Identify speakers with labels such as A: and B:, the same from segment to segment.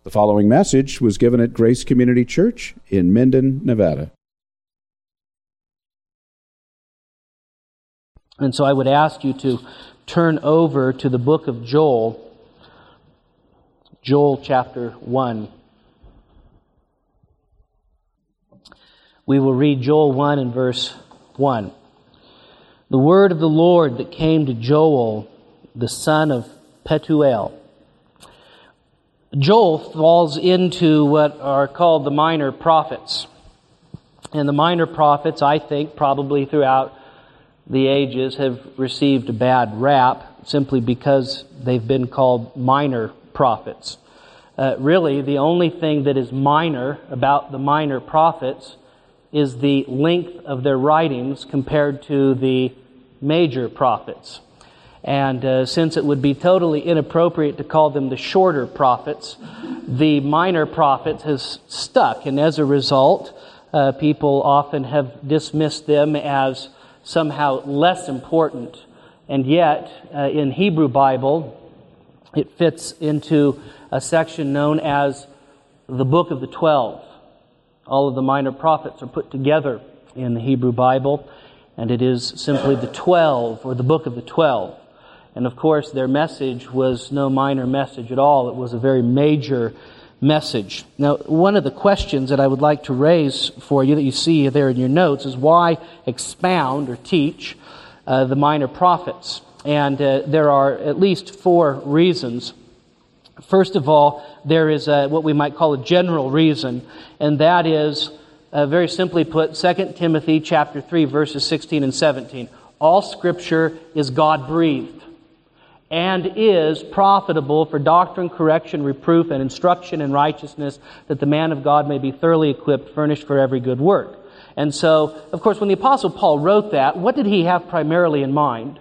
A: The following message was given at Grace Community Church in Minden, Nevada.
B: And so I would ask you to turn over to the book of Joel, Joel chapter 1. We will read Joel 1 and verse 1. The word of the Lord that came to Joel, the son of Pethuel. Joel falls into what are called the minor prophets. And the minor prophets, I think, probably throughout the ages have received a bad rap simply because they've been called minor prophets. Really, the only thing that is minor about the minor prophets is the length of their writings compared to the major prophets. And since it would be totally inappropriate to call them the shorter prophets, the minor prophets has stuck. And as a result, people often have dismissed them as somehow less important. And yet, in Hebrew Bible, it fits into a section known as the Book of the 12. All of the minor prophets are put together in the Hebrew Bible, and it is simply the 12, or the Book of the 12. And of course, their message was no minor message at all. It was a very major message. Now, one of the questions that I would like to raise for you that you see there in your notes is why expound or teach the minor prophets? And there are at least 4 reasons. First of all, there is what we might call a general reason, and that is, very simply put, 2 Timothy chapter 3, verses 16 and 17. All Scripture is God-breathed and is profitable for doctrine, correction, reproof, and instruction in righteousness, that the man of God may be thoroughly equipped, furnished for every good work. And so, of course, when the Apostle Paul wrote that, what did he have primarily in mind?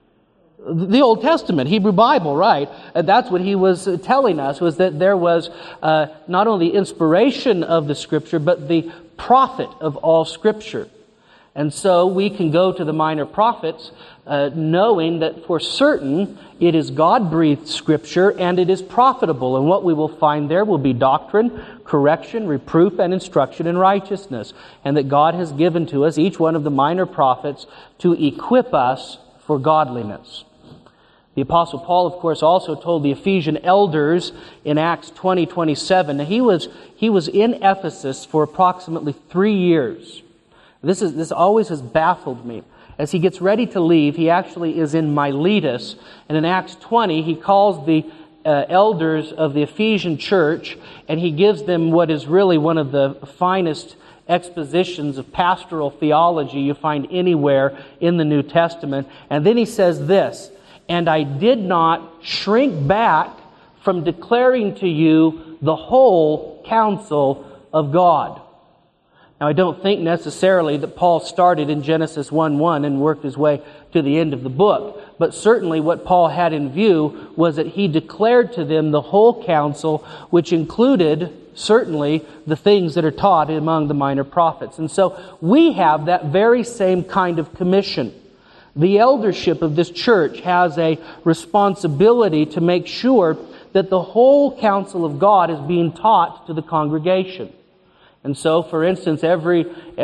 B: The Old Testament, Hebrew Bible, right? And that's what he was telling us, was that there was not only inspiration of the Scripture, but the profit of all Scripture. And so we can go to the minor prophets knowing that for certain it is God-breathed Scripture and it is profitable. And what we will find there will be doctrine, correction, reproof, and instruction in righteousness. And that God has given to us, each one of the minor prophets, to equip us for godliness. The Apostle Paul, of course, also told the Ephesian elders in Acts 20:27. Now, he was in Ephesus for approximately 3 years. This always has baffled me. As he gets ready to leave, he actually is in Miletus, and in Acts 20, he calls the elders of the Ephesian church, and he gives them what is really one of the finest expositions of pastoral theology you find anywhere in the New Testament. And then he says this, "And I did not shrink back from declaring to you the whole counsel of God." Now, I don't think necessarily that Paul started in Genesis 1:1 and worked his way to the end of the book. But certainly what Paul had in view was that he declared to them the whole counsel, which included certainly the things that are taught among the minor prophets. And so we have that very same kind of commission. The eldership of this church has a responsibility to make sure that the whole counsel of God is being taught to the congregation. And so, for instance, every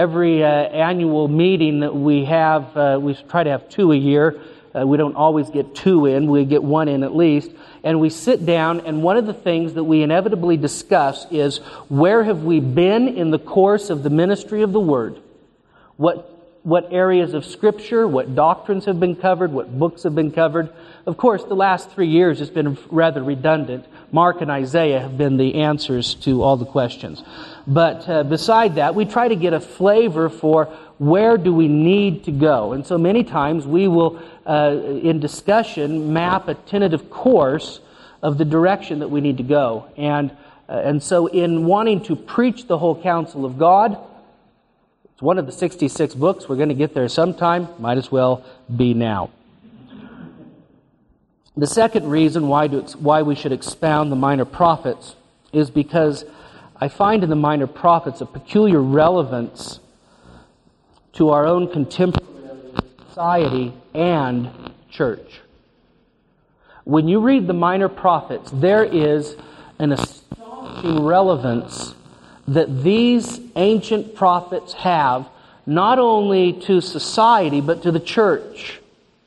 B: annual meeting that we have, we try to have 2 a year. We don't always get 2 in. We get 1 in at least. And we sit down, and one of the things that we inevitably discuss is, where have we been in the course of the ministry of the Word? What areas of Scripture, what doctrines have been covered, what books have been covered. Of course, the last 3 years has been rather redundant. Mark and Isaiah have been the answers to all the questions. But beside that, we try to get a flavor for where do we need to go. And so many times we will, in discussion, map a tentative course of the direction that we need to go. And so in wanting to preach the whole counsel of God, it's one of the 66 books. We're going to get there sometime. Might as well be now. The second reason why we should expound the minor prophets is because I find in the minor prophets a peculiar relevance to our own contemporary society and church. When you read the minor prophets, there is an astonishing astonishing relevance that these ancient prophets have, not only to society, but to the church.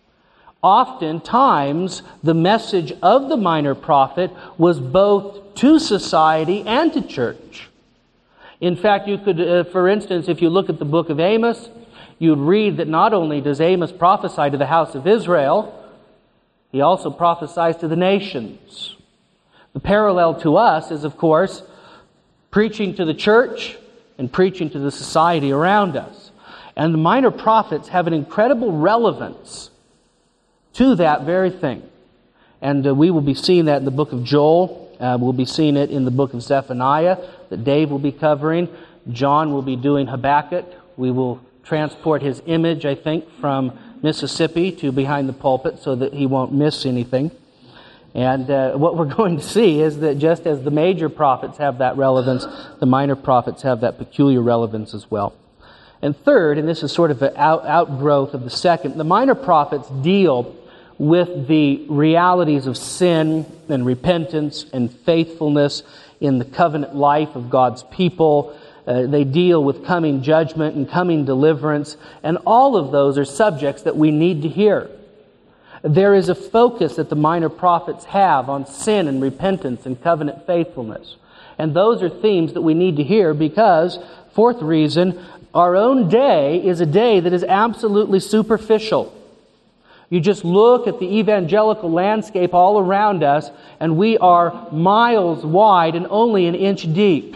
B: Oftentimes, the message of the minor prophet was both to society and to church. In fact, you could, for instance, if you look at the book of Amos, you'd read that not only does Amos prophesy to the house of Israel, he also prophesies to the nations. The parallel to us is, of course, preaching to the church and preaching to the society around us. And the minor prophets have an incredible relevance to that very thing. And we will be seeing that in the book of Joel. We'll be seeing it in the book of Zephaniah that Dave will be covering. John will be doing Habakkuk. We will transport his image, I think, from Mississippi to behind the pulpit so that he won't miss anything. And what we're going to see is that just as the major prophets have that relevance, the minor prophets have that peculiar relevance as well. And third, and this is sort of an outgrowth of the second, the minor prophets deal with the realities of sin and repentance and faithfulness in the covenant life of God's people. They deal with coming judgment and coming deliverance, and all of those are subjects that we need to hear. There is a focus that the minor prophets have on sin and repentance and covenant faithfulness. And those are themes that we need to hear because, fourth reason, our own day is a day that is absolutely superficial. You just look at the evangelical landscape all around us, and we are miles wide and only an inch deep.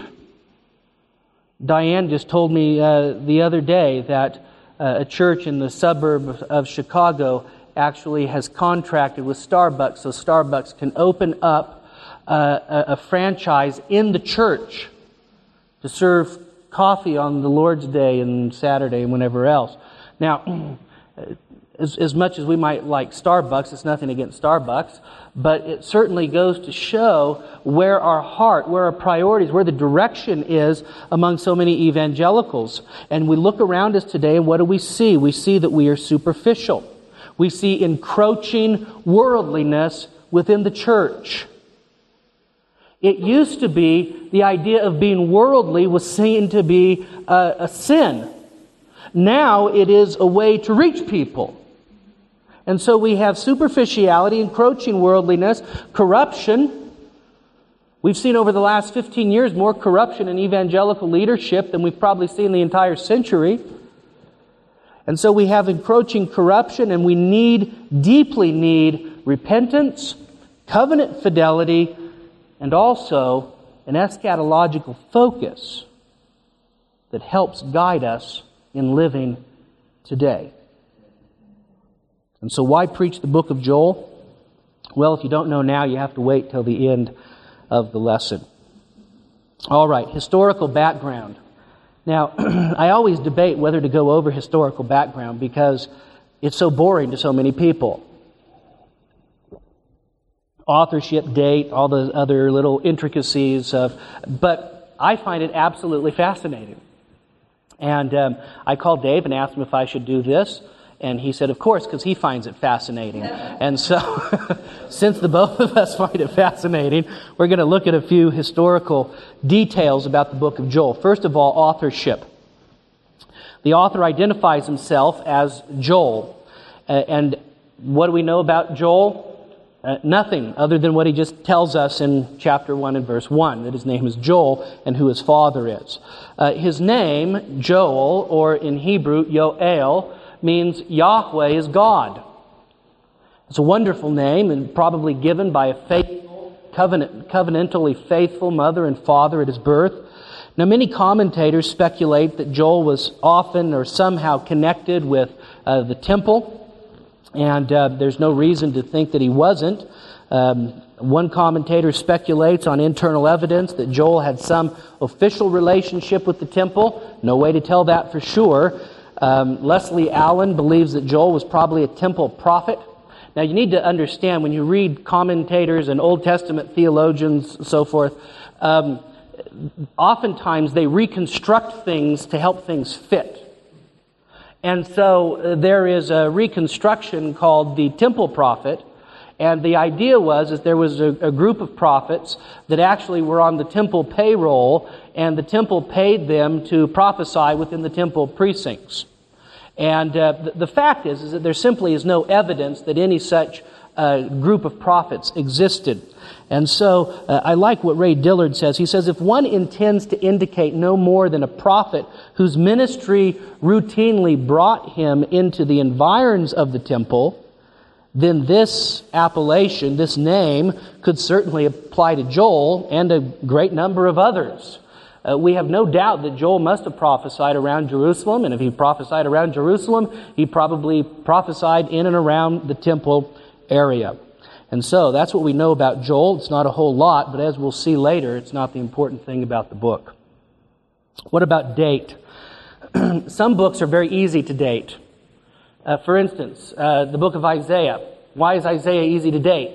B: Diane just told me the other day that a church in the suburb of Chicago actually has contracted with Starbucks so Starbucks can open up a franchise in the church to serve coffee on the Lord's Day and Saturday and whenever else. Now, as much as we might like Starbucks, it's nothing against Starbucks, but it certainly goes to show where our heart, where our priorities, where the direction is among so many evangelicals. And we look around us today, and what do we see? We see that we are superficial. We see encroaching worldliness within the church. It used to be the idea of being worldly was seen to be a sin. Now it is a way to reach people. And so we have superficiality, encroaching worldliness, corruption. We've seen over the last 15 years more corruption in evangelical leadership than we've probably seen the entire century. And so we have encroaching corruption, and we deeply need repentance, covenant fidelity, and also an eschatological focus that helps guide us in living today. And so why preach the book of Joel? Well, if you don't know now, you have to wait till the end of the lesson. All right, historical background. Now, I always debate whether to go over historical background because it's so boring to so many people. Authorship, date, all the other little intricacies but I find it absolutely fascinating. And I called Dave and asked him if I should do this. And he said, of course, because he finds it fascinating. And so, since the both of us find it fascinating, we're going to look at a few historical details about the book of Joel. First of all, authorship. The author identifies himself as Joel. And what do we know about Joel? Nothing other than what he just tells us in chapter 1 and verse 1, that his name is Joel and who his father is. His name, Joel, or in Hebrew, Yoel, means Yahweh is God. It's a wonderful name and probably given by a faithful, covenantally faithful mother and father at his birth. Now, many commentators speculate that Joel was often or somehow connected with the temple, and there's no reason to think that he wasn't. One commentator speculates on internal evidence that Joel had some official relationship with the temple. No way to tell that for sure. Leslie Allen believes that Joel was probably a temple prophet. Now you need to understand when you read commentators and Old Testament theologians and so forth, oftentimes they reconstruct things to help things fit. And so there is a reconstruction called the temple prophet, And the idea was there was a group of prophets that actually were on the temple payroll, and the temple paid them to prophesy within the temple precincts. And the fact is that there simply is no evidence that any such group of prophets existed. And so I like what Ray Dillard says. He says, if one intends to indicate no more than a prophet whose ministry routinely brought him into the environs of the temple, then this appellation, this name, could certainly apply to Joel and a great number of others. We have no doubt that Joel must have prophesied around Jerusalem, and if he prophesied around Jerusalem, he probably prophesied in and around the temple area. And so that's what we know about Joel. It's not a whole lot, but as we'll see later, it's not the important thing about the book. What about date? Some books are very easy to date. For instance, the book of Isaiah. Why is Isaiah easy to date?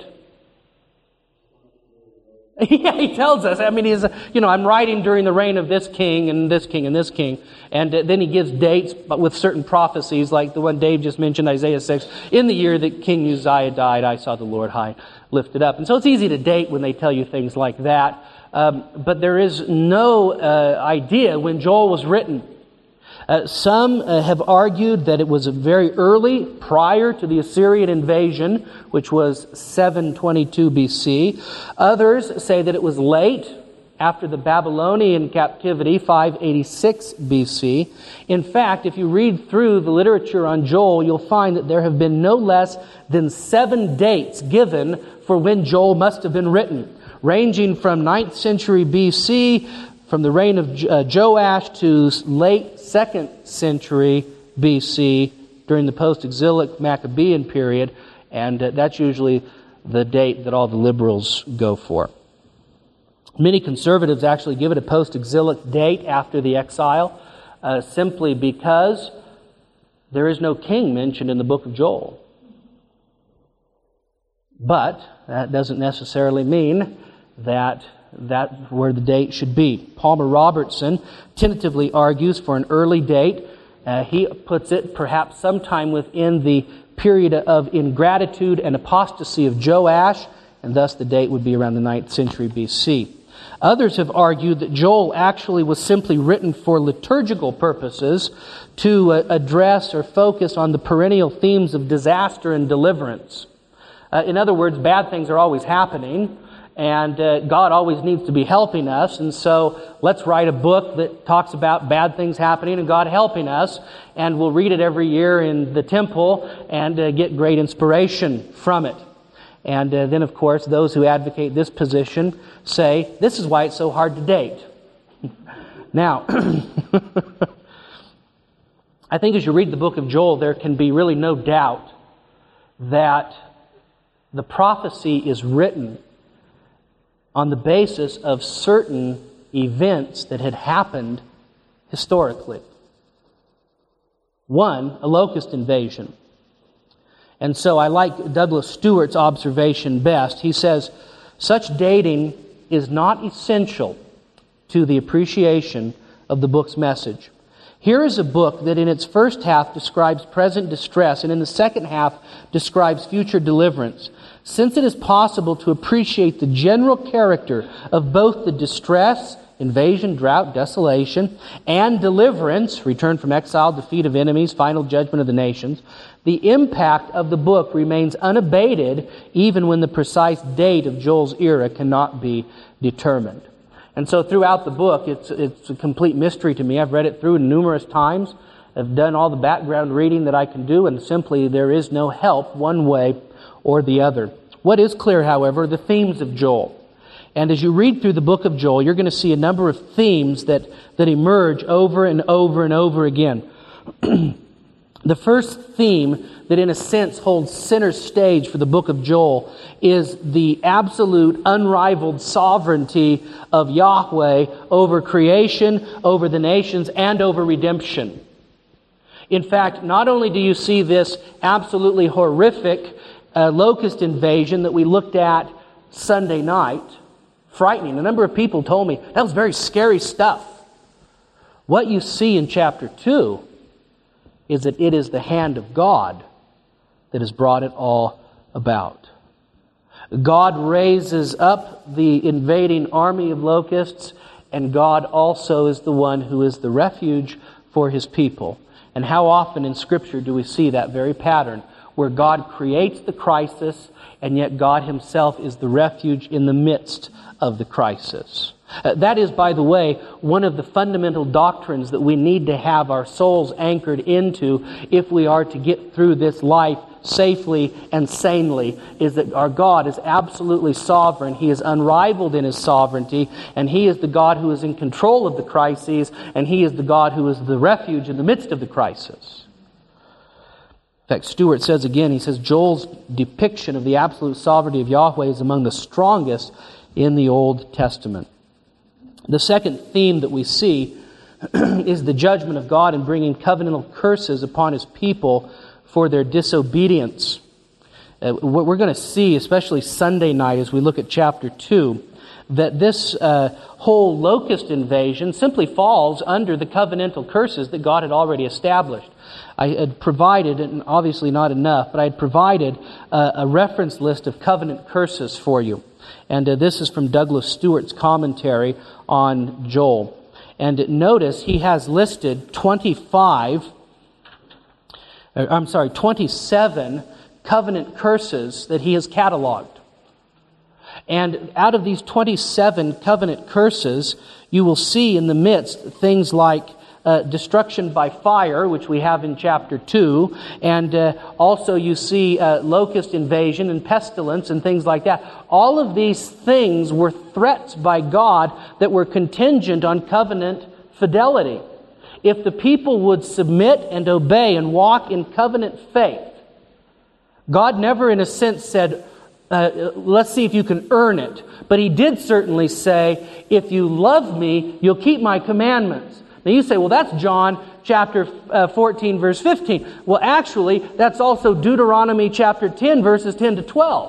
B: Yeah, he tells us. I mean, I'm writing during the reign of this king and this king and this king. And then he gives dates, but with certain prophecies, like the one Dave just mentioned, Isaiah 6. In the year that King Uzziah died, I saw the Lord high lifted up. And so it's easy to date when they tell you things like that. But there is no idea when Joel was written. Some have argued that it was very early, prior to the Assyrian invasion, which was 722 BC. Others say that it was late, after the Babylonian captivity, 586 BC. In fact, if you read through the literature on Joel, you'll find that there have been no less than 7 dates given for when Joel must have been written, ranging from 9th century BC, from the reign of Joash, to late 2nd century BC during the post-exilic Maccabean period, and that's usually the date that all the liberals go for. Many conservatives actually give it a post-exilic date after the exile, simply because there is no king mentioned in the book of Joel. But that doesn't necessarily mean that that's where the date should be. Palmer Robertson tentatively argues for an early date. He puts it perhaps sometime within the period of ingratitude and apostasy of Joash, and thus the date would be around the 9th century BC. Others have argued that Joel actually was simply written for liturgical purposes to address or focus on the perennial themes of disaster and deliverance. In other words, bad things are always happening, and God always needs to be helping us, and so let's write a book that talks about bad things happening and God helping us, and we'll read it every year in the temple and get great inspiration from it. And then, of course, those who advocate this position say, this is why it's so hard to date. Now, I think as you read the book of Joel, there can be really no doubt that the prophecy is written on the basis of certain events that had happened historically. One, a locust invasion. And so I like Douglas Stewart's observation best. He says, such dating is not essential to the appreciation of the book's message. Here is a book that in its first half describes present distress and in the second half describes future deliverance. Since it is possible to appreciate the general character of both the distress, invasion, drought, desolation, and deliverance, return from exile, defeat of enemies, final judgment of the nations, the impact of the book remains unabated even when the precise date of Joel's era cannot be determined. And so throughout the book, it's a complete mystery to me. I've read it through numerous times. I've done all the background reading that I can do, and simply there is no help one way or the other. What is clear, however, the themes of Joel. And as you read through the book of Joel, you're going to see a number of themes that emerge over and over and over again. The first theme that in a sense holds center stage for the book of Joel is the absolute unrivaled sovereignty of Yahweh over creation, over the nations, and over redemption. In fact, not only do you see this absolutely horrific locust invasion that we looked at Sunday night, frightening. A number of people told me, that was very scary stuff. What you see in chapter 2 is that it is the hand of God that has brought it all about. God raises up the invading army of locusts, and God also is the one who is the refuge for His people. And how often in Scripture do we see that very pattern, where God creates the crisis, and yet God Himself is the refuge in the midst of the crisis. That is, by the way, one of the fundamental doctrines that we need to have our souls anchored into if we are to get through this life safely and sanely, is that our God is absolutely sovereign. He is unrivaled in His sovereignty, and He is the God who is in control of the crises, and He is the God who is the refuge in the midst of the crisis. In fact, Stewart says again, he says, Joel's depiction of the absolute sovereignty of Yahweh is among the strongest in the Old Testament. The second theme that we see is the judgment of God in bringing covenantal curses upon His people for their disobedience. What we're going to see, especially Sunday night as we look at chapter 2, that this whole locust invasion simply falls under the covenantal curses that God had already established. I had provided, and obviously not enough, but I had provided a reference list of covenant curses for you. And this is from Douglas Stewart's commentary on Joel. And notice he has listed 27 covenant curses that he has cataloged. And out of these 27 covenant curses, you will see in the midst things like destruction by fire, which we have in chapter 2, and also you see locust invasion and pestilence and things like that. All of these things were threats by God that were contingent on covenant fidelity. If the people would submit and obey and walk in covenant faith, God never in a sense said, let's see if you can earn it. But He did certainly say, if you love me, you'll keep my commandments. Now you say, well, that's John chapter 14, verse 15. Well, actually, that's also Deuteronomy chapter 10, verses 10 to 12.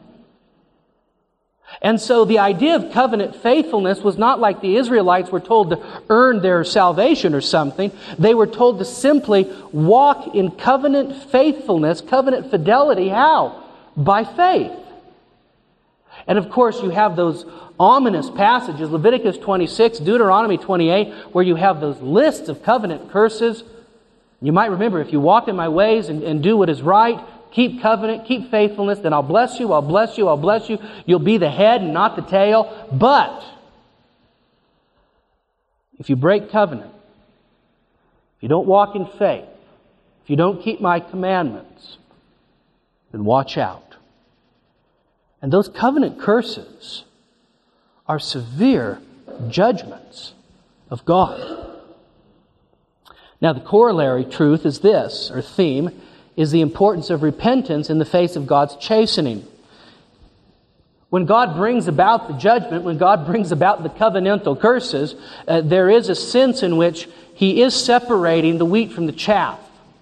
B: And so the idea of covenant faithfulness was not like the Israelites were told to earn their salvation or something. They were told to simply walk in covenant faithfulness, covenant fidelity. How? By faith. And of course, you have those ominous passages, Leviticus 26, Deuteronomy 28, where you have those lists of covenant curses. You might remember, if you walk in my ways and do what is right, keep covenant, keep faithfulness, then I'll bless you, I'll bless you, I'll bless you. You'll be the head and not the tail. But if you break covenant, if you don't walk in faith, if you don't keep my commandments, then watch out. And those covenant curses are severe judgments of God. Now, the corollary truth is this, or theme, is the importance of repentance in the face of God's chastening. When God brings about the judgment, when God brings about the covenantal curses, there is a sense in which He is separating the wheat from the chaff.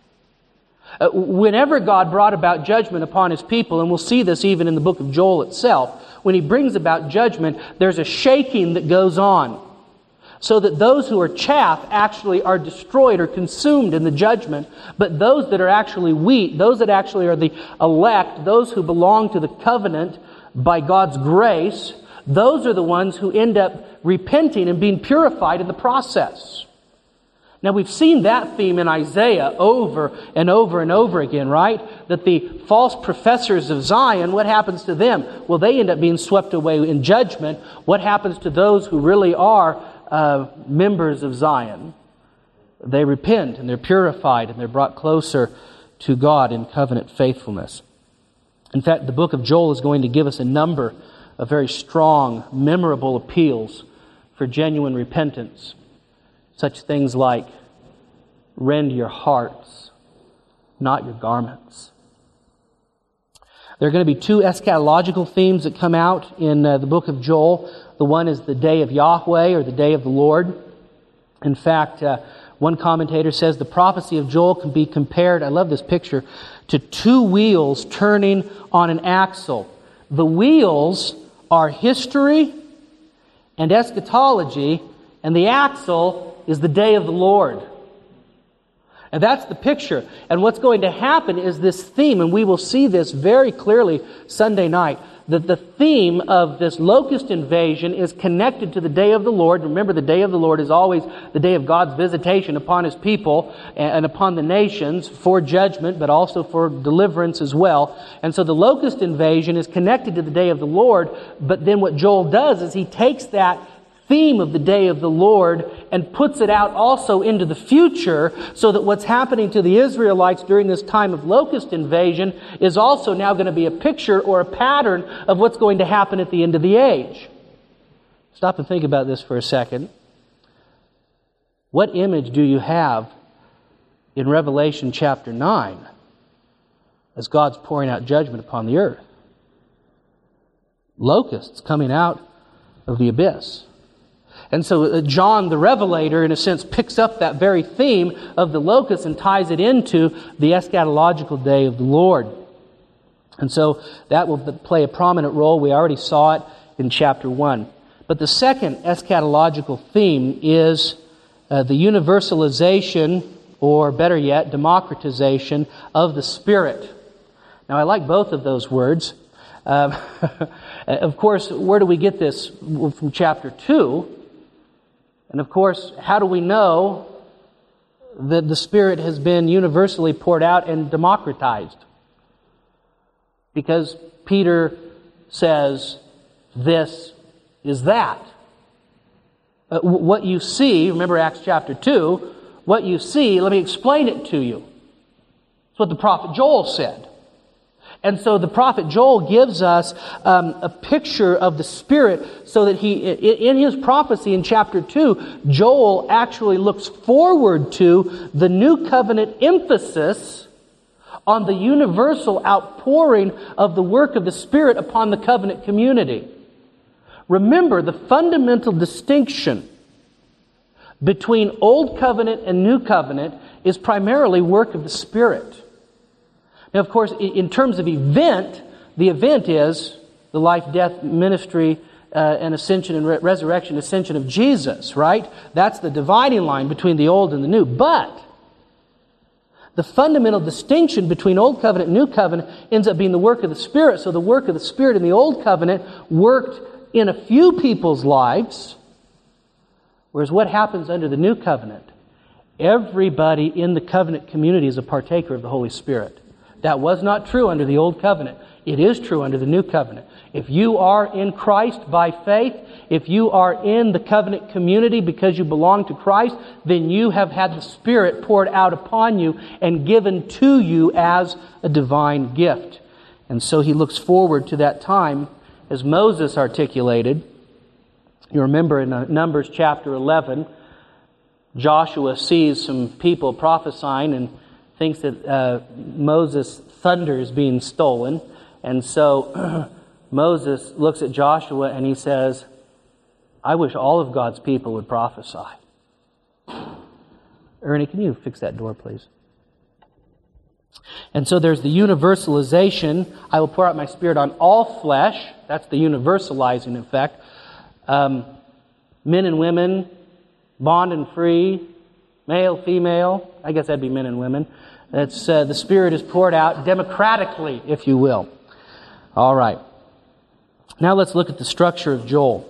B: Whenever God brought about judgment upon His people, and we'll see this even in the book of Joel itself, when He brings about judgment, there's a shaking that goes on, so that those who are chaff actually are destroyed or consumed in the judgment, but those that are actually wheat, those that actually are the elect, those who belong to the covenant by God's grace, those are the ones who end up repenting and being purified in the process. Now, we've seen that theme in Isaiah over and over and over again, right? That the false professors of Zion, what happens to them? Well, they end up being swept away in judgment. What happens to those who really are members of Zion? They repent and they're purified and they're brought closer to God in covenant faithfulness. In fact, the book of Joel is going to give us a number of very strong, memorable appeals for genuine repentance. Such things like, rend your hearts, not your garments. There are going to be two eschatological themes that come out in the book of Joel. The one is the day of Yahweh, or the day of the Lord. In fact, one commentator says the prophecy of Joel can be compared, I love this picture, to two wheels turning on an axle. The wheels are history and eschatology, and the axle is the day of the Lord. And that's the picture. And what's going to happen is this theme, and we will see this very clearly Sunday night, that the theme of this locust invasion is connected to the day of the Lord. Remember, the day of the Lord is always the day of God's visitation upon His people and upon the nations for judgment, but also for deliverance as well. And so the locust invasion is connected to the day of the Lord, but then what Joel does is he takes that theme of the day of the Lord and puts it out also into the future, so that what's happening to the Israelites during this time of locust invasion is also now going to be a picture or a pattern of what's going to happen at the end of the age. Stop and think about this for a second. What image do you have in Revelation chapter 9 as God's pouring out judgment upon the earth? Locusts coming out of the abyss. And so John the Revelator, in a sense, picks up that very theme of the locust and ties it into the eschatological day of the Lord. And so that will play a prominent role. We already saw it in chapter 1. But the second eschatological theme is the universalization, or better yet, democratization of the Spirit. Now, I like both of those words. Of course, where do we get this? From chapter 2. And of course, how do we know that the Spirit has been universally poured out and democratized? Because Peter says, this is that. What you see, remember Acts chapter 2, what you see, let me explain it to you. That's what the prophet Joel said. And so the prophet Joel gives us a picture of the Spirit, so that in his prophecy in chapter 2, Joel actually looks forward to the new covenant emphasis on the universal outpouring of the work of the Spirit upon the covenant community. Remember, the fundamental distinction between Old Covenant and New Covenant is primarily work of the Spirit. Now, of course, in terms of event, the event is the life, death, ministry, and ascension and resurrection, ascension of Jesus, right? That's the dividing line between the old and the new. But the fundamental distinction between Old Covenant and New Covenant ends up being the work of the Spirit. So the work of the Spirit in the Old Covenant worked in a few people's lives, whereas what happens under the New Covenant, everybody in the covenant community is a partaker of the Holy Spirit. That was not true under the Old Covenant. It is true under the New Covenant. If you are in Christ by faith, if you are in the covenant community because you belong to Christ, then you have had the Spirit poured out upon you and given to you as a divine gift. And so he looks forward to that time, as Moses articulated. You remember in Numbers chapter 11, Joshua sees some people prophesying and thinks that Moses' thunder is being stolen. And so Moses looks at Joshua and he says, I wish all of God's people would prophesy. Ernie, can you fix that door, please? And so there's the universalization. I will pour out my Spirit on all flesh. That's the universalizing effect. Men and women, bond and free, male, female. I guess that'd be men and women. That's the Spirit is poured out democratically, if you will. All right. Now let's look at the structure of Joel.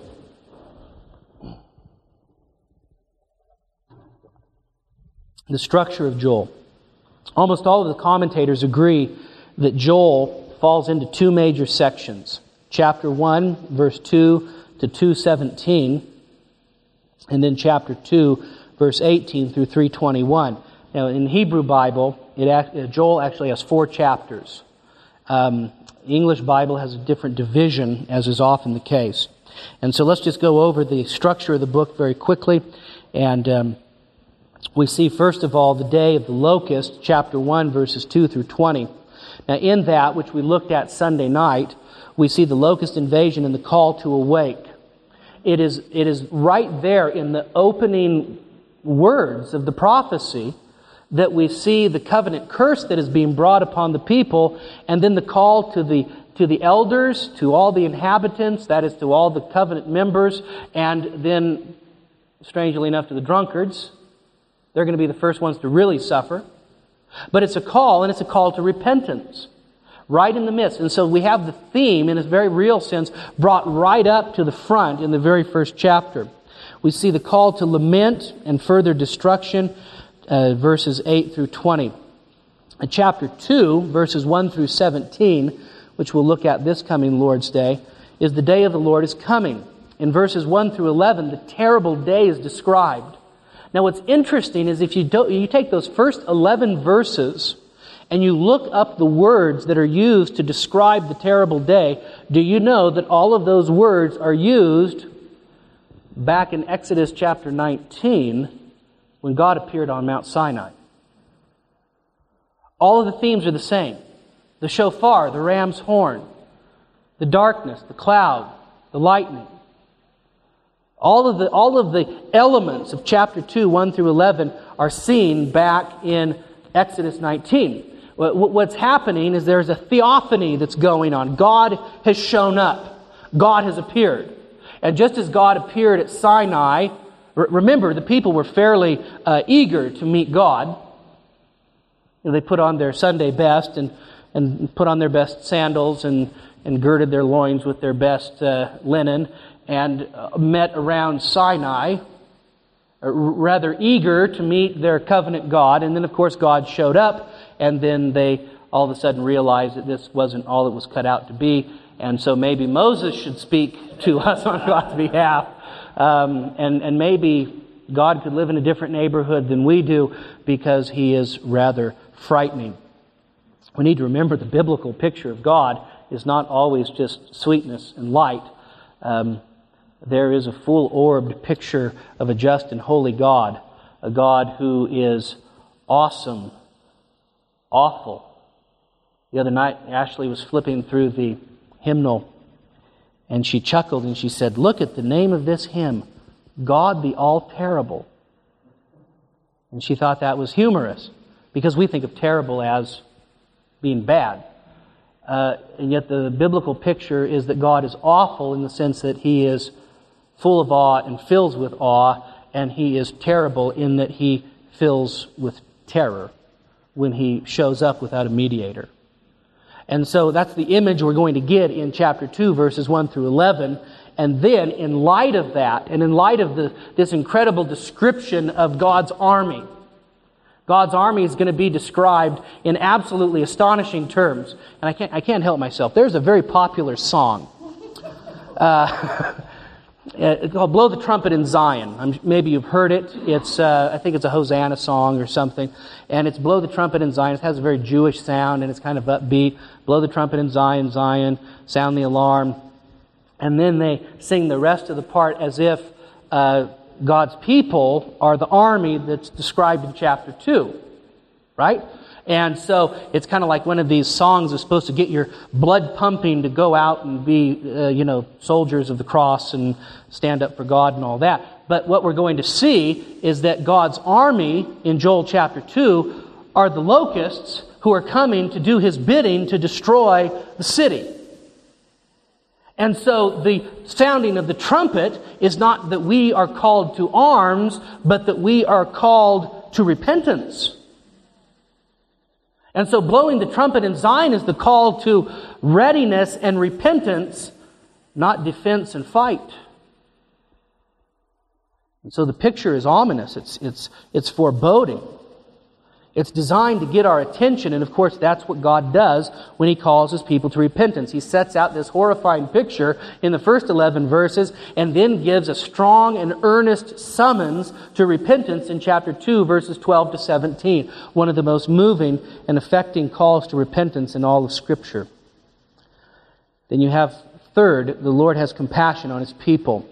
B: The structure of Joel. Almost all of the commentators agree that Joel falls into two major sections. Chapter 1, verse 2 to 2:17, and then chapter 2, verse 18 through 3:21. Now, in the Hebrew Bible, Joel actually has 4 chapters. English Bible has a different division, as is often the case. And so let's just go over the structure of the book very quickly. And we see, first of all, the day of the locust, chapter 1, verses 2 through 20. Now, in that, which we looked at Sunday night, we see the locust invasion and the call to awake. It is right there in the opening words of the prophecy that we see the covenant curse that is being brought upon the people, and then the call to the elders, to all the inhabitants, that is, to all the covenant members, and then, strangely enough, to the drunkards, They're going to be the first ones to really suffer. But it's a call, and it's a call to repentance. Right in the midst. And so we have the theme, in a very real sense, brought right up to the front in the very first chapter. We see the call to lament and further destruction, verses 8 through 20. In chapter 2, verses 1 through 17, which we'll look at this coming Lord's Day, is the day of the Lord is coming. In verses 1 through 11, the terrible day is described. Now what's interesting is if you take those first 11 verses and you look up the words that are used to describe the terrible day, do you know that all of those words are used back in Exodus chapter 19 when God appeared on Mount Sinai? All of the themes are the same. The shofar, the ram's horn, the darkness, the cloud, the lightning. All of the elements of chapter 2, 1 through 11 are seen back in Exodus 19. What's happening is there's a theophany that's going on. God has shown up. God has appeared. And just as God appeared at Sinai, remember, the people were fairly eager to meet God. They put on their Sunday best and put on their best sandals and girded their loins with their best linen and met around Sinai, rather eager to meet their covenant God. And then, of course, God showed up, and then they all of a sudden realized that this wasn't all it was cut out to be. And so maybe Moses should speak to us on God's behalf. And maybe God could live in a different neighborhood than we do because He is rather frightening. We need to remember the biblical picture of God is not always just sweetness and light. There is a full-orbed picture of a just and holy God, a God who is awesome, awful. The other night, Ashley was flipping through the hymnal, and she chuckled and she said, "Look at the name of this hymn, God the All-Terrible." And she thought that was humorous, because we think of terrible as being bad. And yet the biblical picture is that God is awful in the sense that He is full of awe and fills with awe, and He is terrible in that He fills with terror when He shows up without a mediator. And so that's the image we're going to get in chapter 2, verses 1 through 11. And then, in light of that, and in light of this incredible description of God's army is going to be described in absolutely astonishing terms. And I can't help myself. There's a very popular song called "Blow the Trumpet in Zion." Maybe you've heard it. It's I think it's a Hosanna song or something. And it's "Blow the Trumpet in Zion." It has a very Jewish sound, and it's kind of upbeat. Blow the trumpet in Zion, Zion, sound the alarm. And then they sing the rest of the part as if God's people are the army that's described in chapter 2, right? And so it's kind of like one of these songs that's supposed to get your blood pumping to go out and be, soldiers of the cross and stand up for God and all that. But what we're going to see is that God's army in Joel chapter 2 are the locusts who are coming to do His bidding to destroy the city. And so the sounding of the trumpet is not that we are called to arms, but that we are called to repentance. And so blowing the trumpet in Zion is the call to readiness and repentance, not defense and fight. And so the picture is ominous. It's foreboding. It's designed to get our attention, and of course that's what God does when He calls His people to repentance. He sets out this horrifying picture in the first 11 verses and then gives a strong and earnest summons to repentance in chapter 2, verses 12 to 17. One of the most moving and affecting calls to repentance in all of Scripture. Then you have, third, the Lord has compassion on His people.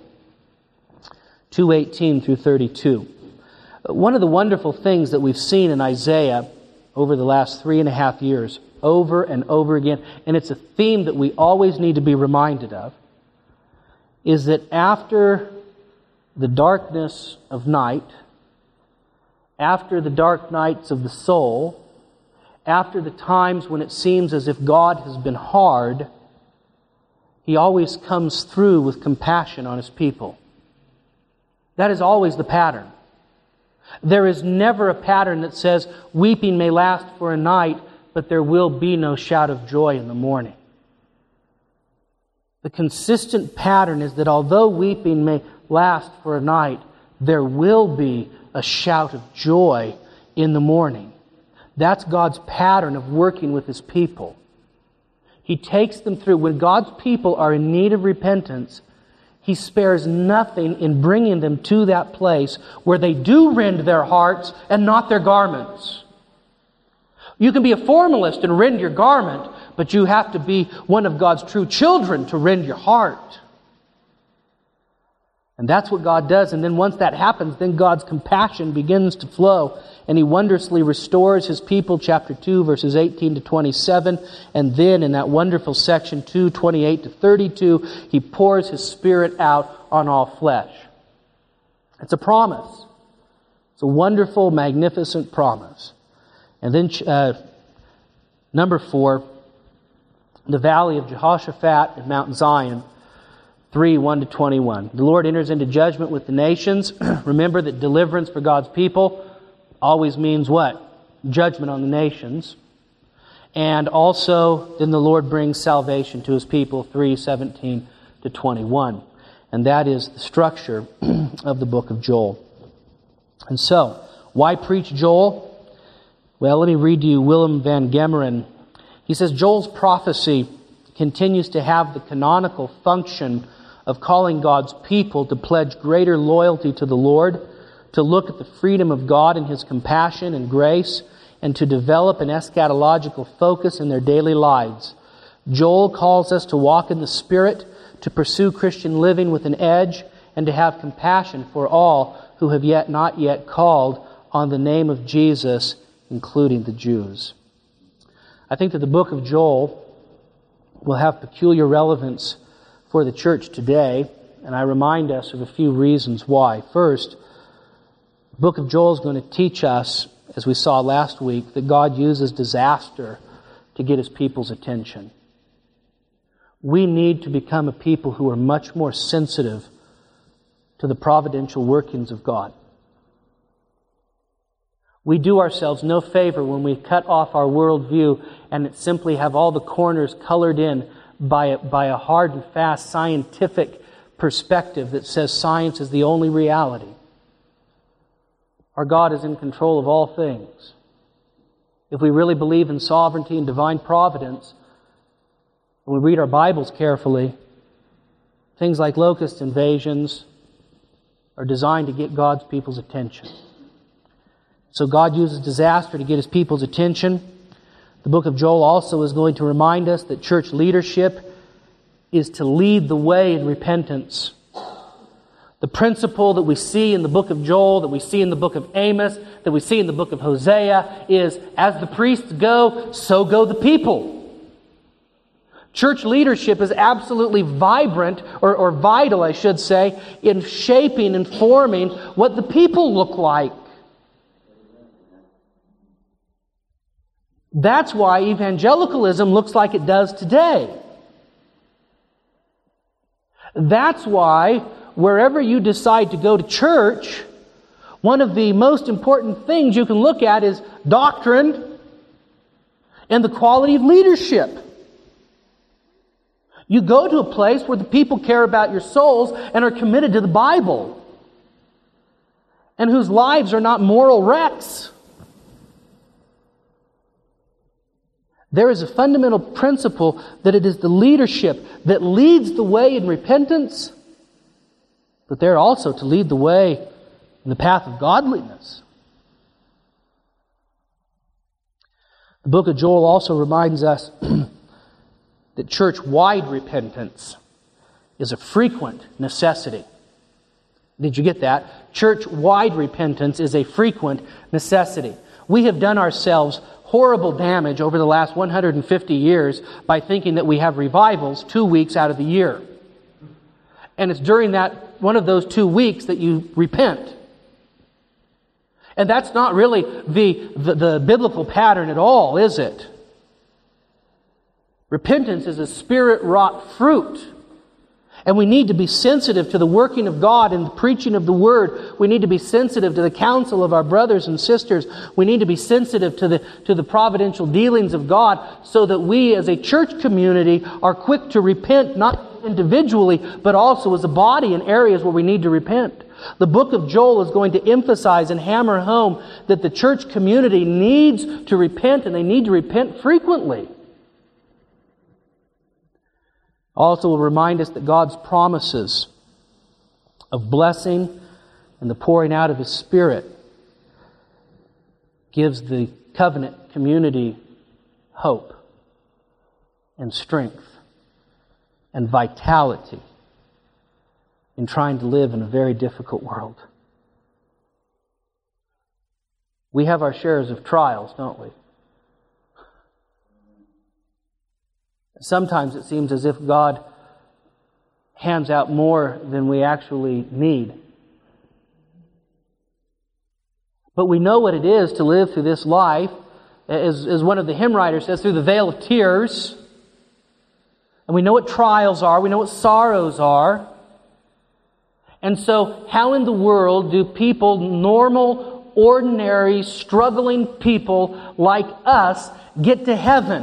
B: 2:18 through 32. One of the wonderful things that we've seen in Isaiah over the last 3.5 years, over and over again, and it's a theme that we always need to be reminded of, is that after the darkness of night, after the dark nights of the soul, after the times when it seems as if God has been hard, He always comes through with compassion on His people. That is always the pattern. There is never a pattern that says, weeping may last for a night, but there will be no shout of joy in the morning. The consistent pattern is that although weeping may last for a night, there will be a shout of joy in the morning. That's God's pattern of working with His people. He takes them through. When God's people are in need of repentance, He spares nothing in bringing them to that place where they do rend their hearts and not their garments. You can be a formalist and rend your garment, but you have to be one of God's true children to rend your heart. And that's what God does. And then once that happens, then God's compassion begins to flow. And He wondrously restores His people, chapter 2, verses 18 to 27. And then in that wonderful section 2, 28 to 32, He pours His Spirit out on all flesh. It's a promise. It's a wonderful, magnificent promise. And then number 4, the valley of Jehoshaphat and Mount Zion, 3, 1 to 21. The Lord enters into judgment with the nations. Remember that deliverance for God's people always means what? Judgment on the nations. And also, then the Lord brings salvation to His people, 3, 17 to 21. And that is the structure of the book of Joel. And so, why preach Joel? Well, let me read to you Willem van Gemeren. He says, Joel's prophecy continues to have the canonical function of calling God's people to pledge greater loyalty to the Lord, to look at the freedom of God and His compassion and grace, and to develop an eschatological focus in their daily lives. Joel calls us to walk in the Spirit, to pursue Christian living with an edge, and to have compassion for all who have not yet called on the name of Jesus, including the Jews. I think that the book of Joel will have peculiar relevance for the church today, and I remind us of a few reasons why. First, the book of Joel is going to teach us, as we saw last week, that God uses disaster to get His people's attention. We need to become a people who are much more sensitive to the providential workings of God. We do ourselves no favor when we cut off our worldview and simply have all the corners colored in by a hard and fast scientific perspective that says science is the only reality. Our God is in control of all things. If we really believe in sovereignty and divine providence, when we read our Bibles carefully, things like locust invasions are designed to get God's people's attention. So God uses disaster to get His people's attention. The book of Joel also is going to remind us that church leadership is to lead the way in repentance. The principle that we see in the book of Joel, that we see in the book of Amos, that we see in the book of Hosea is, as the priests go, so go the people. Church leadership is absolutely vibrant, or vital, I should say, in shaping and forming what the people look like. That's why evangelicalism looks like it does today. That's why wherever you decide to go to church, one of the most important things you can look at is doctrine and the quality of leadership. You go to a place where the people care about your souls and are committed to the Bible, and whose lives are not moral wrecks. There is a fundamental principle that it is the leadership that leads the way in repentance, but they're also to lead the way in the path of godliness. The book of Joel also reminds us that church-wide repentance is a frequent necessity. Did you get that? Church-wide repentance is a frequent necessity. We have done ourselves horrible damage over the last 150 years by thinking that we have revivals 2 weeks out of the year. And it's during that one of those 2 weeks that you repent. And that's not really the biblical pattern at all, is it? Repentance is a Spirit-wrought fruit. And we need to be sensitive to the working of God and the preaching of the Word. We need to be sensitive to the counsel of our brothers and sisters. We need to be sensitive to the providential dealings of God, so that we as a church community are quick to repent, not individually, but also as a body in areas where we need to repent. The book of Joel is going to emphasize and hammer home that the church community needs to repent, and they need to repent frequently. Also will remind us that God's promises of blessing and the pouring out of His Spirit gives the covenant community hope and strength and vitality in trying to live in a very difficult world. We have our shares of trials, don't we? Sometimes it seems as if God hands out more than we actually need. But we know what it is to live through this life, as one of the hymn writers says, through the vale of tears. And we know what trials are, we know what sorrows are. And so, how in the world do people, normal, ordinary, struggling people like us, get to heaven?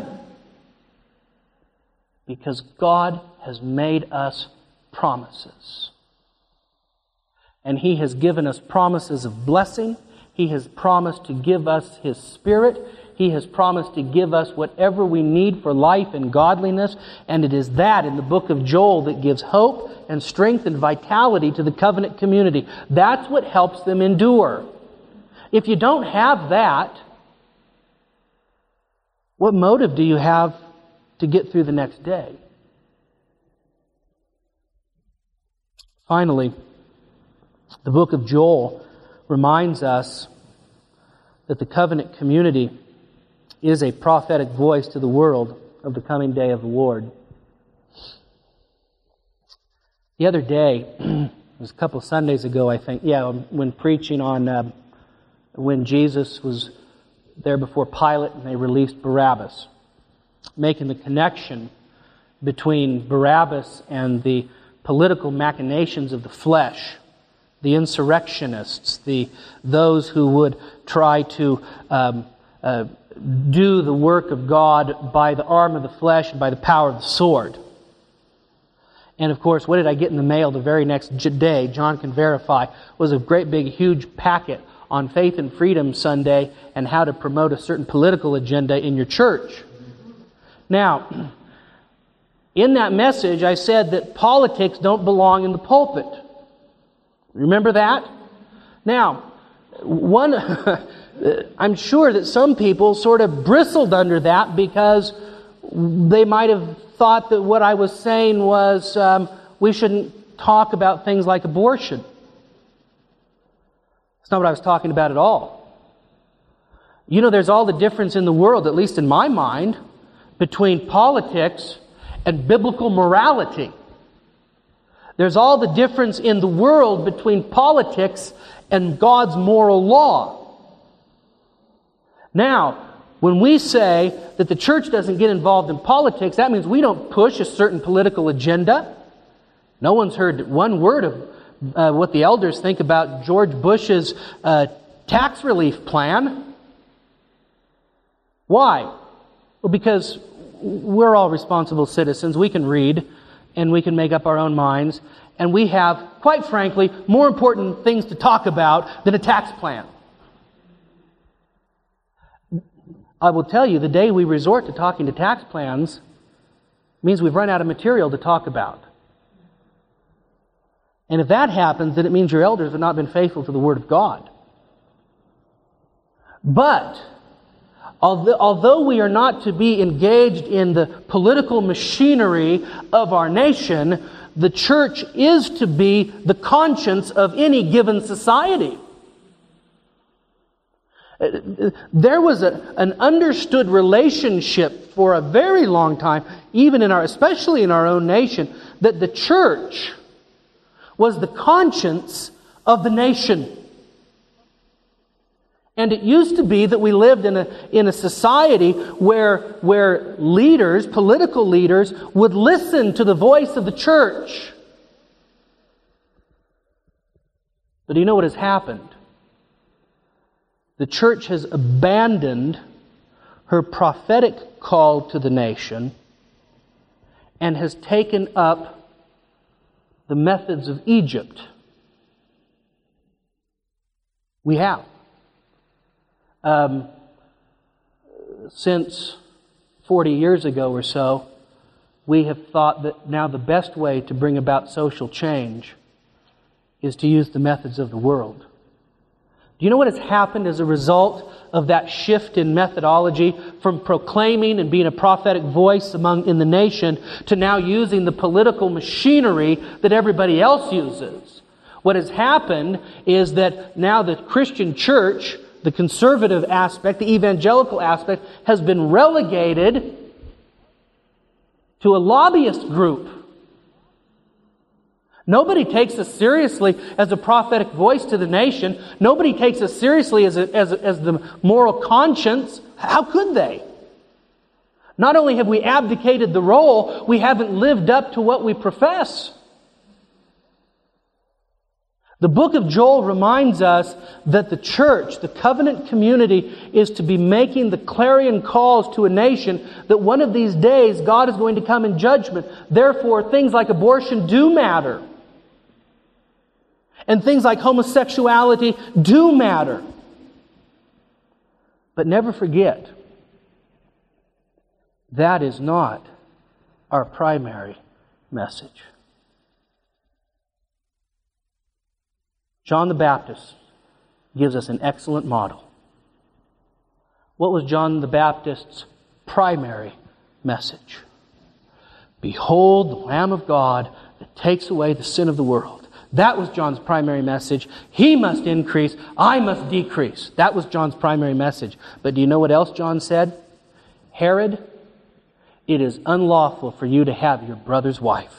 B: Because God has made us promises. And He has given us promises of blessing. He has promised to give us His Spirit. He has promised to give us whatever we need for life and godliness. And it is that in the book of Joel that gives hope and strength and vitality to the covenant community. That's what helps them endure. If you don't have that, what motive do you have to get through the next day? Finally, the book of Joel reminds us that the covenant community is a prophetic voice to the world of the coming day of the Lord. The other day, it was a couple of Sundays ago, I think, when preaching on when Jesus was there before Pilate and they released Barabbas, making the connection between Barabbas and the political machinations of the flesh, the insurrectionists, those who would try to do the work of God by the arm of the flesh and by the power of the sword. And of course, what did I get in the mail the very next day? John can verify. Was a great big huge packet on Faith and Freedom Sunday and how to promote a certain political agenda in your church. Now, in that message, I said that politics don't belong in the pulpit. Remember that? Now, I'm sure that some people sort of bristled under that because they might have thought that what I was saying was we shouldn't talk about things like abortion. That's not what I was talking about at all. You know, there's all the difference in the world, at least in my mind, between politics and biblical morality. There's all the difference in the world between politics and God's moral law. Now, when we say that the church doesn't get involved in politics, that means we don't push a certain political agenda. No one's heard one word of what the elders think about George Bush's tax relief plan. Why? Well, because we're all responsible citizens. We can read and we can make up our own minds. And we have, quite frankly, more important things to talk about than a tax plan. I will tell you, the day we resort to talking to tax plans means we've run out of material to talk about. And if that happens, then it means your elders have not been faithful to the Word of God. But although we are not to be engaged in the political machinery of our nation, the church is to be the conscience of any given society. There was an understood relationship for a very long time, especially in our own nation, that the church was the conscience of the nation. And it used to be that we lived in a society where leaders, political leaders, would listen to the voice of the church. But do you know what has happened? The church has abandoned her prophetic call to the nation and has taken up the methods of Egypt. We have. Since 40 years ago or so, we have thought that now the best way to bring about social change is to use the methods of the world. Do you know what has happened as a result of that shift in methodology from proclaiming and being a prophetic voice in the nation to now using the political machinery that everybody else uses? What has happened is that now the Christian church, the conservative aspect, the evangelical aspect, has been relegated to a lobbyist group. Nobody takes us seriously as a prophetic voice to the nation. Nobody takes us seriously as the moral conscience. How could they? Not only have we abdicated the role, we haven't lived up to what we profess. The book of Joel reminds us that the church, the covenant community, is to be making the clarion calls to a nation that one of these days God is going to come in judgment. Therefore, things like abortion do matter. And things like homosexuality do matter. But never forget, that is not our primary message. John the Baptist gives us an excellent model. What was John the Baptist's primary message? Behold the Lamb of God that takes away the sin of the world. That was John's primary message. He must increase, I must decrease. That was John's primary message. But do you know what else John said? Herod, it is unlawful for you to have your brother's wife.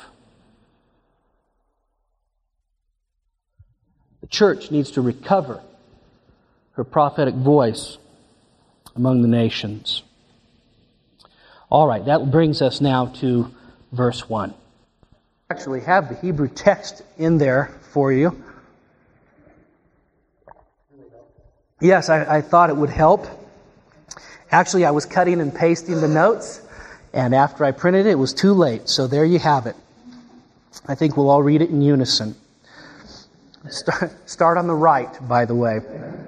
B: The church needs to recover her prophetic voice among the nations. All right, that brings us now to verse 1. I actually have the Hebrew text in there for you. Yes, I thought it would help. Actually, I was cutting and pasting the notes, and after I printed it, it was too late. So there you have it. I think we'll all read it in unison. Start on the right, by the way.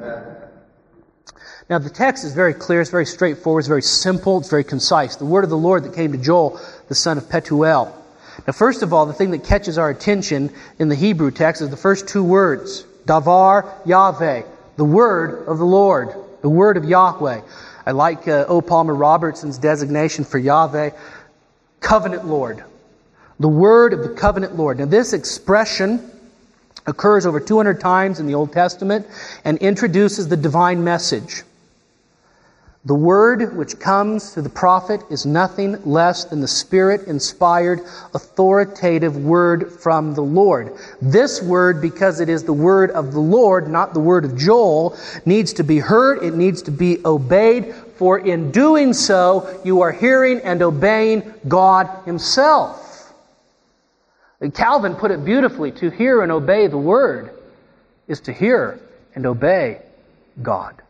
B: Now, the text is very clear, it's very straightforward, it's very simple, it's very concise. The word of the Lord that came to Joel, the son of Pethuel. Now, first of all, the thing that catches our attention in the Hebrew text is the first two words. Davar Yahweh, the word of the Lord, the word of Yahweh. I like O. Palmer Robertson's designation for Yahweh, covenant Lord. The word of the covenant Lord. Now, this expression occurs over 200 times in the Old Testament and introduces the divine message. The word which comes to the prophet is nothing less than the Spirit-inspired, authoritative word from the Lord. This word, because it is the word of the Lord, not the word of Joel, needs to be heard, it needs to be obeyed, for in doing so, you are hearing and obeying God Himself. Calvin put it beautifully, to hear and obey the Word is to hear and obey God.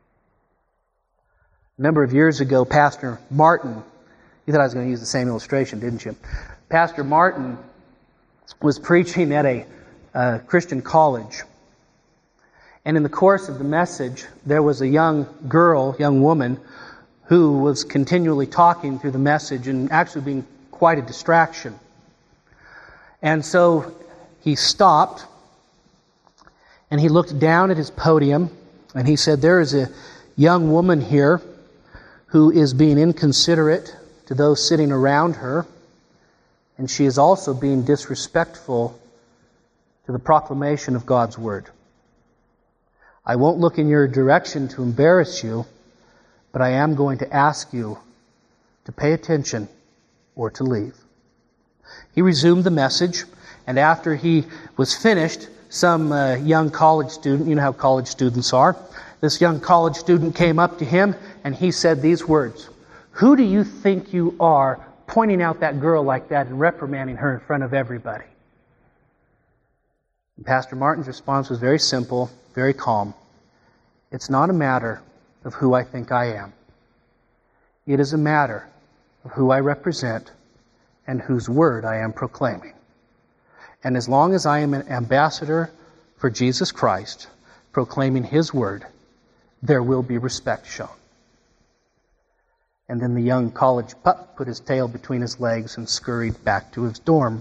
B: A number of years ago, Pastor Martin, you thought I was going to use the same illustration, didn't you? Pastor Martin was preaching at a Christian college. And in the course of the message, there was a young woman, who was continually talking through the message and actually being quite a distraction. And so he stopped and he looked down at his podium and he said, there is a young woman here who is being inconsiderate to those sitting around her, and she is also being disrespectful to the proclamation of God's Word. I won't look in your direction to embarrass you, but I am going to ask you to pay attention or to leave. He resumed the message, and after he was finished, some young college student, you know how college students are, this young college student came up to him and he said these words, "Who do you think you are pointing out that girl like that and reprimanding her in front of everybody?" And Pastor Martin's response was very simple, very calm. It's not a matter of who I think I am. It is a matter of who I represent and whose word I am proclaiming. And as long as I am an ambassador for Jesus Christ, proclaiming His word, there will be respect shown. And then the young college pup put his tail between his legs and scurried back to his dorm.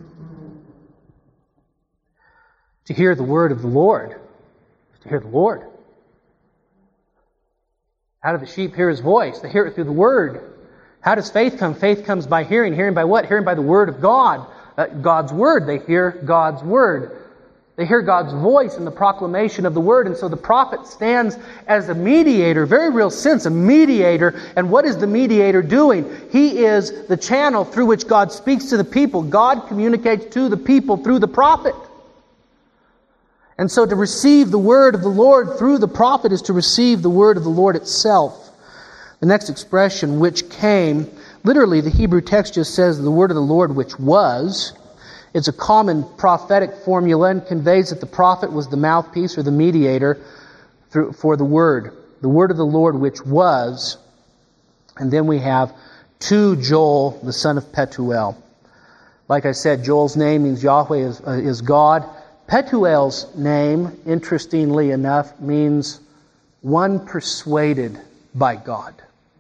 B: To hear the word of the Lord is to hear the Lord. How do the sheep hear His voice? They hear it through the word. How does faith come? Faith comes by hearing. Hearing by what? Hearing by the word of God. God's word. They hear God's word. They hear God's voice in the proclamation of the word. And so the prophet stands as a mediator, very real sense, a mediator. And what is the mediator doing? He is the channel through which God speaks to the people. God communicates to the people through the prophet. And so to receive the word of the Lord through the prophet is to receive the word of the Lord itself. The next expression, which came, literally the Hebrew text just says the word of the Lord which was. It's a common prophetic formula and conveys that the prophet was the mouthpiece or the mediator for the word of the Lord which was. And then we have to Joel, the son of Pethuel. Like I said, Joel's name means Yahweh is God. Pethuel's name, interestingly enough, means one persuaded by God.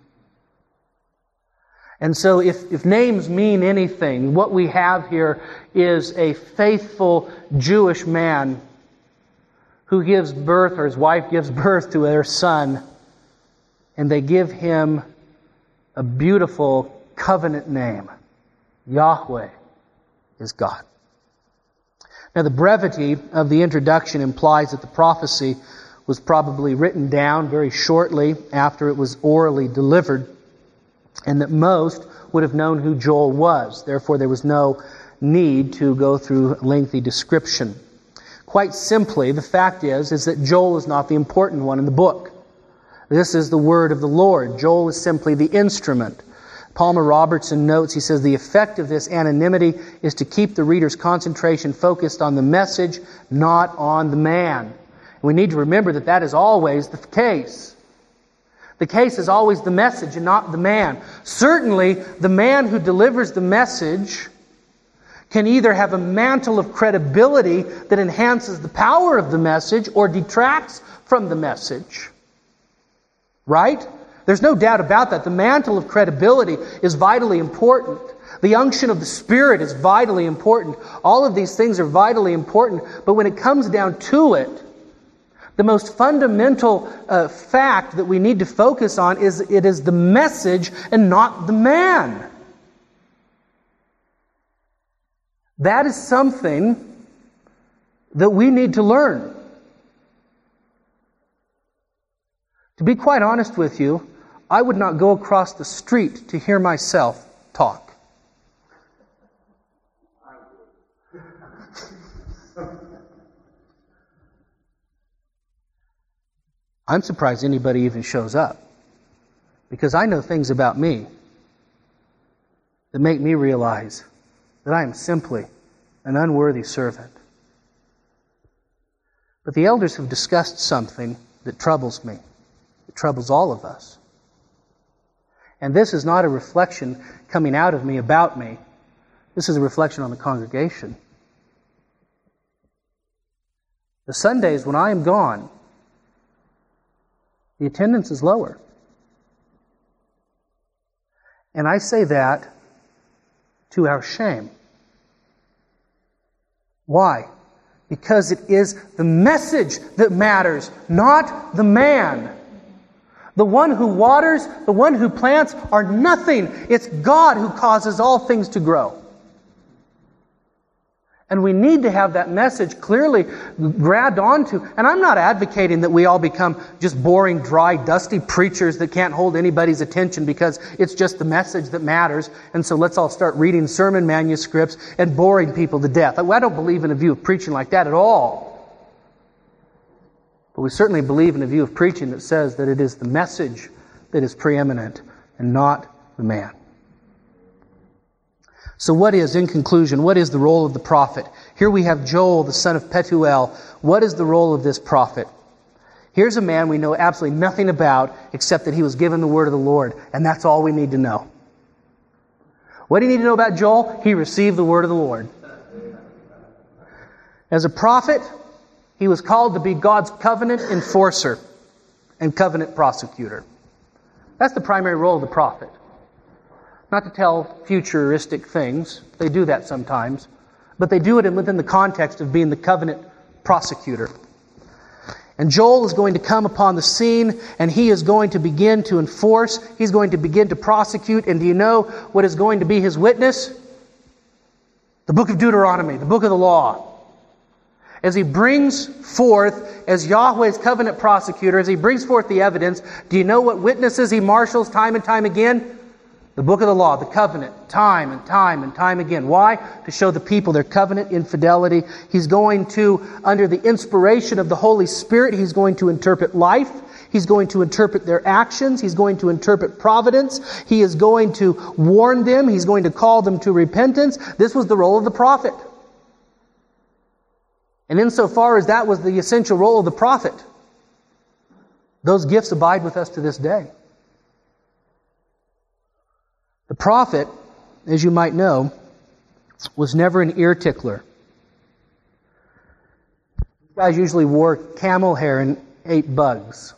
B: And so if names mean anything, what we have here is a faithful Jewish man who gives birth, or his wife gives birth to their son, and they give him a beautiful covenant name. Yahweh is God. Now, the brevity of the introduction implies that the prophecy was probably written down very shortly after it was orally delivered, and that most would have known who Joel was. Therefore, there was no need to go through a lengthy description. Quite simply, the fact is that Joel is not the important one in the book. This is the word of the Lord. Joel is simply the instrument. Palmer Robertson notes, he says, the effect of this anonymity is to keep the reader's concentration focused on the message, not on the man. And we need to remember that that is always the case. The case is always the message and not the man. Certainly, the man who delivers the message can either have a mantle of credibility that enhances the power of the message or detracts from the message. Right? There's no doubt about that. The mantle of credibility is vitally important. The unction of the Spirit is vitally important. All of these things are vitally important. But when it comes down to it, the most fundamental fact that we need to focus on is it is the message and not the man. That is something that we need to learn. To be quite honest with you, I would not go across the street to hear myself talk. I'm surprised anybody even shows up, because I know things about me that make me realize that I am simply an unworthy servant. But the elders have discussed something that troubles me. It troubles all of us. And this is not a reflection coming out of me about me. This is a reflection on the congregation. The Sundays when I am gone, the attendance is lower. And I say that to our shame. Why? Because it is the message that matters, not the man. The one who waters, the one who plants are nothing. It's God who causes all things to grow. And we need to have that message clearly grabbed onto. And I'm not advocating that we all become just boring, dry, dusty preachers that can't hold anybody's attention because it's just the message that matters. And so let's all start reading sermon manuscripts and boring people to death. I don't believe in a view of preaching like that at all. But we certainly believe in a view of preaching that says that it is the message that is preeminent and not the man. So in conclusion, what is the role of the prophet? Here Here we have Joel, the son of Pethuel. What is the role of this prophet? Here's a man we know absolutely nothing about except that he was given the word of the Lord, and that's all we need to know. What do you need to know about Joel? He received the word of the Lord. As a prophet, he was called to be God's covenant enforcer and covenant prosecutor. That's the primary role of the prophet. Not to tell futuristic things. They do that sometimes. But they do it within the context of being the covenant prosecutor. And Joel is going to come upon the scene, and he is going to begin to enforce. He's going to begin to prosecute. And do you know what is going to be his witness? The book of Deuteronomy, the book of the law. As he brings forth, as Yahweh's covenant prosecutor, as he brings forth the evidence, do you know what witnesses he marshals time and time again? The book of the law, the covenant, time and time and time again. Why? To show the people their covenant infidelity. He's going to, under the inspiration of the Holy Spirit, he's going to interpret life. He's going to interpret their actions. He's going to interpret providence. He is going to warn them. He's going to call them to repentance. This was the role of the prophet. And insofar as that was the essential role of the prophet, those gifts abide with us to this day. The prophet, as you might know, was never an ear tickler. These guys usually wore camel hair and ate bugs.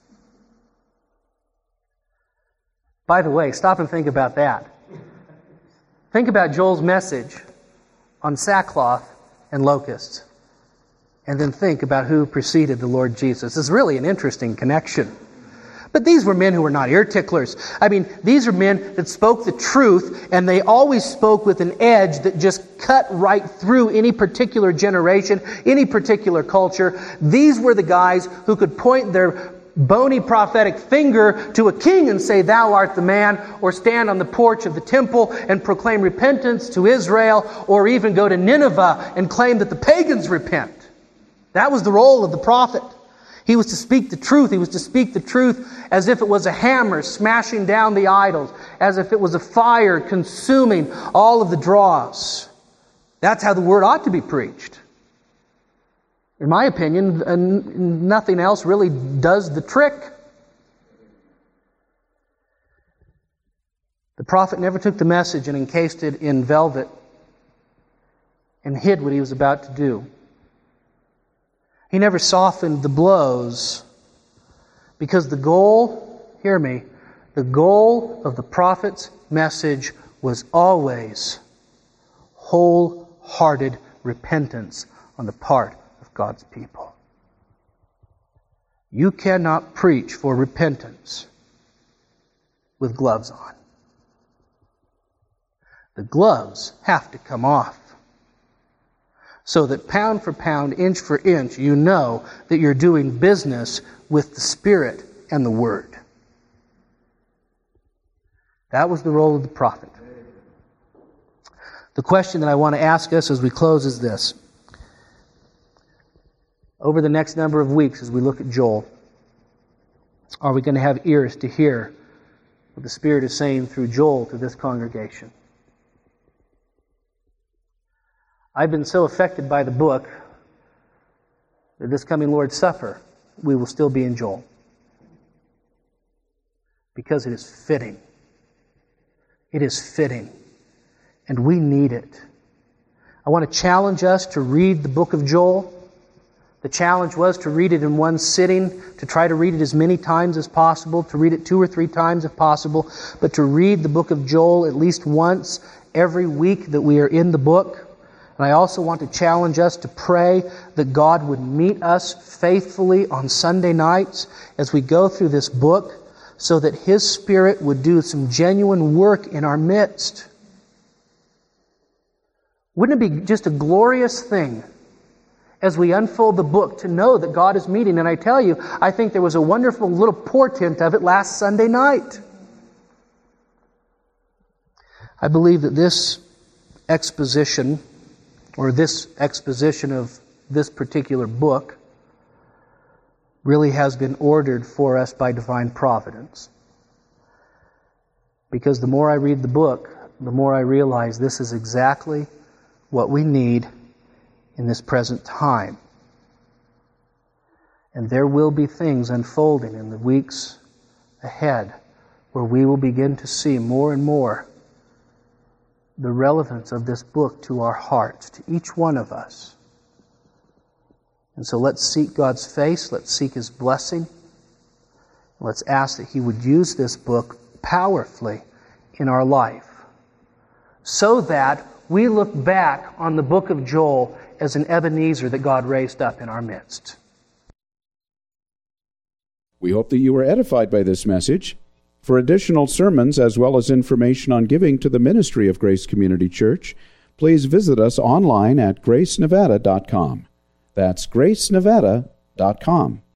B: By the way, stop and think about that. Think about Joel's message on sackcloth and locusts. And then think about who preceded the Lord Jesus. It's really an interesting connection. But these were men who were not ear ticklers. I mean, these are men that spoke the truth, and they always spoke with an edge that just cut right through any particular generation, any particular culture. These were the guys who could point their bony prophetic finger to a king and say, "Thou art the man," or stand on the porch of the temple and proclaim repentance to Israel, or even go to Nineveh and claim that the pagans repent. That was the role of the prophet. He was to speak the truth. He was to speak the truth as if it was a hammer smashing down the idols, as if it was a fire consuming all of the dross. That's how the word ought to be preached. In my opinion, nothing else really does the trick. The prophet never took the message and encased it in velvet and hid what he was about to do. He never softened the blows, because the goal, hear me, the goal of the prophet's message was always wholehearted repentance on the part of God's people. You cannot preach for repentance with gloves on. The gloves have to come off, so that pound for pound, inch for inch, you know that you're doing business with the Spirit and the Word. That was the role of the prophet. The question that I want to ask us as we close is this. Over the next number of weeks, as we look at Joel, are we going to have ears to hear what the Spirit is saying through Joel to this congregation? I've been so affected by the book that this coming Lord's Supper, we will still be in Joel. Because it is fitting. It is fitting. And we need it. I want to challenge us to read the book of Joel. The challenge was to read it in one sitting, to try to read it as many times as possible, to read it 2 or 3 times if possible, but to read the book of Joel at least once every week that we are in the book. And I also want to challenge us to pray that God would meet us faithfully on Sunday nights as we go through this book, so that His Spirit would do some genuine work in our midst. Wouldn't it be just a glorious thing as we unfold the book to know that God is meeting? And I tell you, I think there was a wonderful little portent of it last Sunday night. I believe that this exposition of this particular book really has been ordered for us by divine providence. Because the more I read the book, the more I realize this is exactly what we need in this present time. And there will be things unfolding in the weeks ahead where we will begin to see more and more the relevance of this book to our hearts, to each one of us. And so let's seek God's face, let's seek His blessing, let's ask that He would use this book powerfully in our life, so that we look back on the book of Joel as an Ebenezer that God raised up in our midst.
A: We hope that you were edified by this message. For additional sermons as well as information on giving to the ministry of Grace Community Church, please visit us online at gracenevada.com. That's gracenevada.com.